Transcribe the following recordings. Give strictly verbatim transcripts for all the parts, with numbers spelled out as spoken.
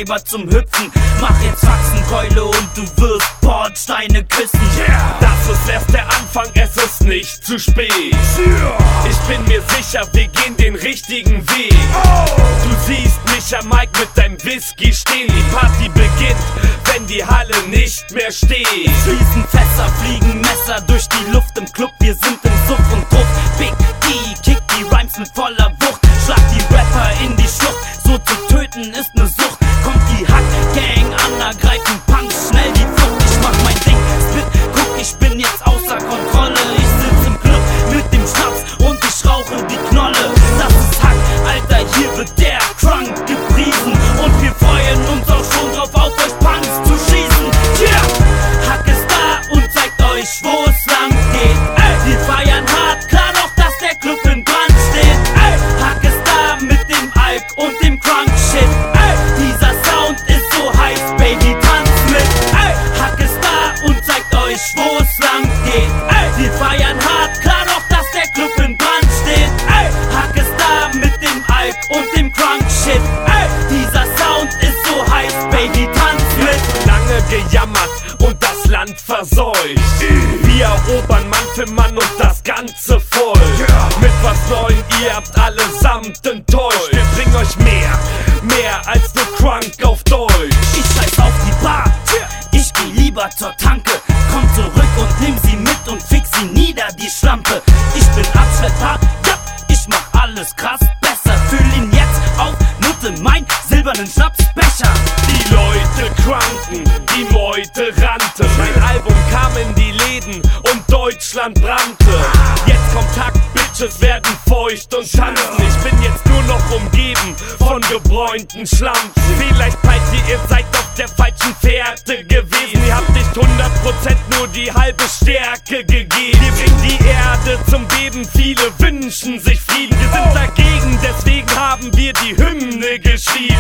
Weiber zum Hüpfen. Mach jetzt Faxenkeule und du wirst Bordsteine küssen. Yeah. Das ist erst der Anfang, es ist nicht zu spät. Yeah. Ich bin mir sicher, wir gehen den richtigen Weg. Oh. Du siehst mich am Mic mit deinem Whisky stehen. Die Party beginnt, wenn die Halle nicht mehr steht. Fließen Fässer, fliegen Messer durch die Luft im Club. Wir sind im Suff und Druck. Big D, kick die Rhymes mit voller Wucht. Schlag die Rapper in die Schlucht. So zu töten ist ne Sucht. Kommt die Hack-Gang an, ergreifen Punks schnell die Flucht. Ich mach mein Ding, Spit, guck, ich bin jetzt außer Kontrolle. Ich sitz im Club mit dem Schnaps und ich rauche die Knolle. Das ist Hack, Alter, hier wird der Crunk gepriesen. Und wir freuen uns auch schon drauf, auf euch Punks zu schießen. Yeah! Hack ist da und zeigt euch, wo es lang geht. Ey, wir feiern hart, klar doch, dass der Club in Brand steht. Ey, Hack ist da mit dem Alk und dem Crunk-Shit. Ey, dieser Sound ist so heiß, Baby, tanz mit. Ey, Hack ist da und zeigt euch, wo es lang geht. Ey, wir feiern hart, klar doch, dass der Club in Brand steht. Ey, Hack ist da mit dem Alk und dem Crunk-Shit. Ey, dieser Sound ist so heiß, Baby, tanz mit. Lange gejammert und das Land verseucht. Wir erobern Mann für Mann und das Ganze voll. Mit was Neuem, ihr habt allesamt enttäuscht. Wir bringen euch mehr, mehr als nur Crunk auf Deutsch. Ich scheiß auf die Bar, ich geh lieber zur Tanke. Komm zurück und nimm sie mit und fix sie nieder, die Schlampe. Ich bin Abschlepper, ja, ich mach alles krass besser. Fühl ihn jetzt auf, nutze mein silbernen Schnapsbecher. Die Leute crunken, die Meute rannte. Mein Album kam in die Läden und Deutschland brannte. Jetzt kommt Takt, Bitches werden feucht und tanzen. Ich bin jetzt nur noch umgeben von gebräunten Schlampen. Vielleicht meint ihr, ihr seid auf der falschen Fährte gewesen. Ihr habt nicht hundert Prozent, nur die halbe Stärke gegeben. Wir bringen die Erde zum Beben, viele wünschen sich Frieden. Wir sind dagegen, deswegen haben wir die Hymne geschrieben.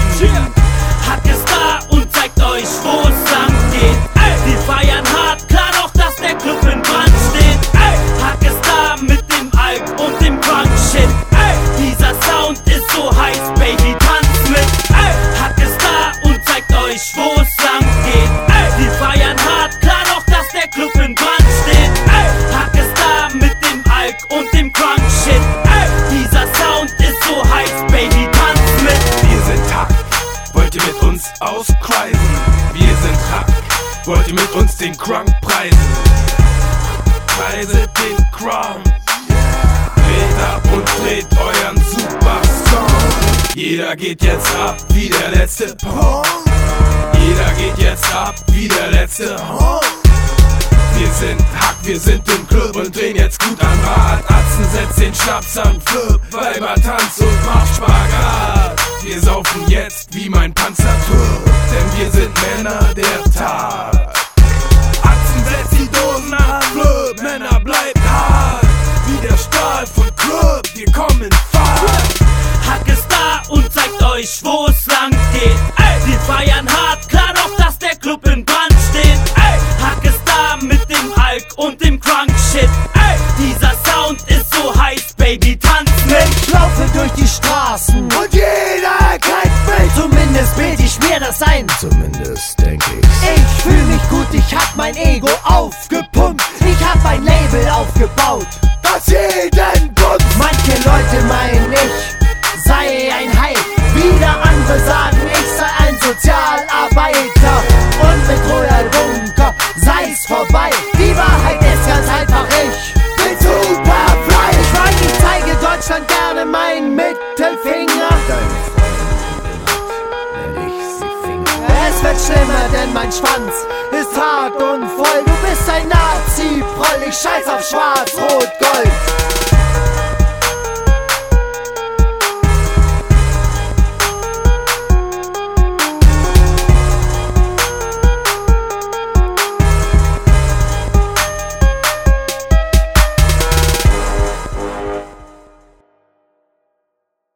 Hack ist da und zeigt euch, wo es lang geht. Ey, wir feiern hart, klar doch, dass der Club in Brand steht. Ey, Hack ist da mit dem Alk und dem Crunk-Shit. Ey, dieser Sound ist so heiß, Baby, tanz mit. Ey, Hack ist da und zeigt euch, wo es lang geht. Ey, wir feiern hart, klar doch, dass der Club in Brand steht. Ey, Hack ist da mit dem Alk und dem Crunk-Shit. Ey, dieser Sound ist so heiß, Baby, tanz mit. Wir sind Hack, wollt ihr mit uns auskreisen? Wir sind Hack, wollt ihr mit uns den Crunk preisen? Preiset den Crunk, dreht ab und dreht euren super Song. Jeder geht jetzt ab wie der letzte Pong. Jeder geht jetzt ab wie der letzte Honk. Wir sind Hack, wir sind im Club und drehen jetzt gut am Rad. Atzen setzt den Schnaps an Flip, Weiber tanzt und macht Spagat. Wir saufen jetzt wie mein Panzerturm, denn wir sind Männer der Tat. Atzen setzt die Dosen an Flip, Männer bleibt hart. Wie der Stahl von Club, wir kommen in Fahrt. Hack ist da und zeigt euch, wo es lang geht. Ey, wir feiern hart, klar doch, dass der Club in Brand steht. Ey, Hack ist da mit dem Alk und dem Crunk-Shit. Ey, dieser Sound ist so heiß, Baby, tanz mit. Ich laufe durch die Straßen und jeder erkennt mich. Zumindest bild ich mir das ein. Zumindest denk ich. Ich fühl mich gut, ich hab mein Ego aufgepumpt. Ich hab ein Label aufgebaut, das jeden pumpt. Manche Leute meinen, ich sei ein Hype. Wieder andere sagen, ich sei ein Sozialarbeiter. Und mit Royal Bunker sei's vorbei. Die Wahrheit ist ganz einfach, ich bin superfly. Ich weiß, ich zeige Deutschland gerne meinen Mittelfinger. Es wird schlimmer, denn mein Schwanz ist hart und voll. Du bist ein Nazi-Proll, ich scheiß auf Schwarz-Rot.